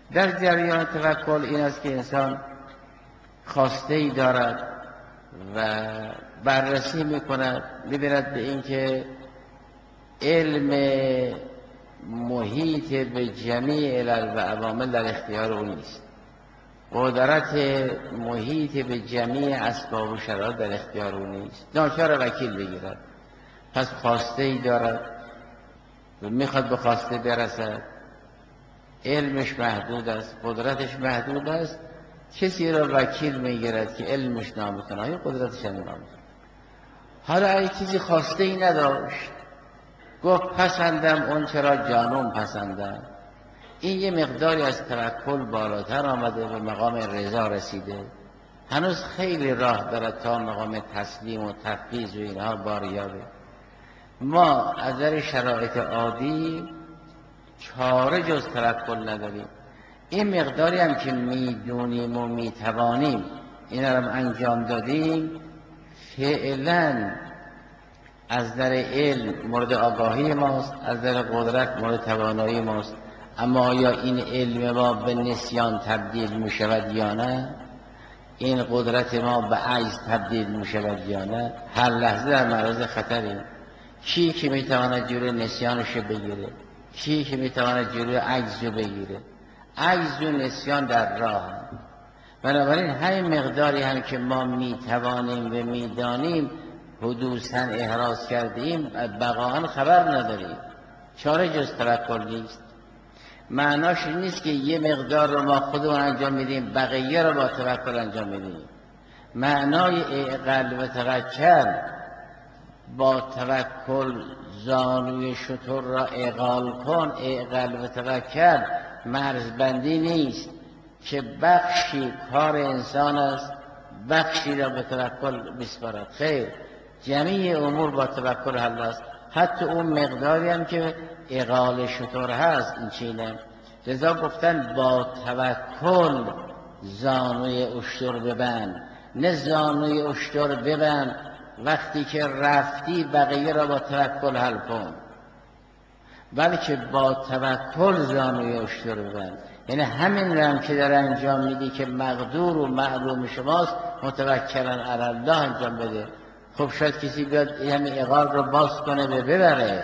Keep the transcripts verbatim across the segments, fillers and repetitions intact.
در جریان توکل این است که انسان خواسته ای دارد و بررسی میکند، میبیند به اینکه علم محیط به جمیع علل و عوامل در اختیار او نیست، قدرت محیط به جمیع اسباب و شرایط در اختیار او نیست، ناچار وکیل بگیرد. پس خواسته ای دارد و میخواد به خواسته برسد، علمش محدود است، قدرتش محدود است، کسی را وکیل میگیرد که علمش نامکنه، این قدرتش هم نامکنه. حالا اگه چیزی خواسته ای نداشت، گفت پسندم اون چرا جانم پسندم، این یه مقداری از توکل بالاتر آمده و مقام رضا رسیده. هنوز خیلی راه دارد تا مقام تسلیم و تفویض و اینها باریابه. ما از در شرایط عادی چاره جز توکل نداریم. این مقداری هم که میدونیم و میتوانیم این رو انجام دادیم، فعلا از در علم مورد آگاهی ماست، از در قدرت مورد توانایی ماست. اما آیا این علم ما به نسیان تبدیل می شود یا نه؟ این قدرت ما به عجز تبدیل می شود یا نه؟ هر لحظه در معرض خطریم. کی که می تواند جلوی نسیانش بگیره؟ کی که می تواند جلوی عجز بگیره؟ عجز و نسیان در راه هم. بنابراین همین مقداری هم که ما می توانیم و می دانیم حدوثاً احراز کردیم، بقاً خبر نداریم. چاره جز توکل نیست. معناش نیست که یه مقدار رو ما خودمون انجام میدیم، بقیه رو با توکل انجام میدیم. معنای اعقل و توکل با توکل زانوی شتر را اعقال کن، اعقل و توکل مرزبندی نیست که بخشی کار انسان است، بخشی را به توکل بسپارد. خیر، جمیع امور با توکل حل است، حتی اون مقداری هم که اعقال شتر هست این چینه. لذا گفتن با توکل زانوی اشتر ببند، نه زانوی اشتر ببند وقتی که رفتی بقیه را با توکل حل کن، بلکه با توکل زانوی اشتر ببند. یعنی همین رو هم که در انجام میدی که مقدور و معلوم شماست، متوکلن علی الله انجام بده. خب شاید کسی بیاد همین اعقال رو باز کنه و ببره.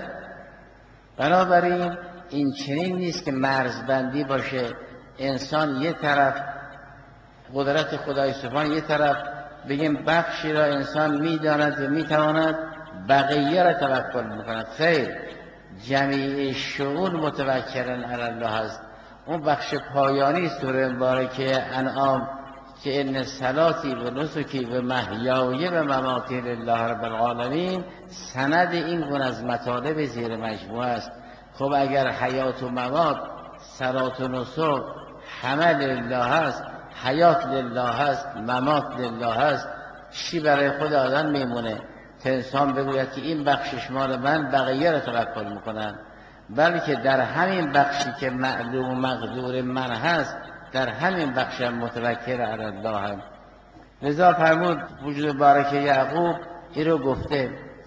بنابراین این چنین نیست که مرزبندی باشه، انسان یه طرف قدرت خدای سبحان، یه طرف بگیم بخشی را انسان میداند و میتواند بقیه را توکل میکند. خیر، جمیع شؤون متوکلن علی الله هست. اون بخش پایانی سوره مبارکه انعام که ان صلاتی و نسکی و محیای و مماتی لله رب العالمین، سند این گونه از مطالب زیر مجموعه است. خب اگر حیات و ممات، صلات و نسک همه لله هست، حیات لله هست، ممات لله هست، چی برای خود آدم میمونه که انسان بگوید که این بخشش مال من، بقیه را توکل میکنن؟ بلکه در همین بخشی که معلوم و مقدور من هست، در همین بخش هم متوکل علی الله هم. لذا فرمود وجود بارک یعقوب این رو گفته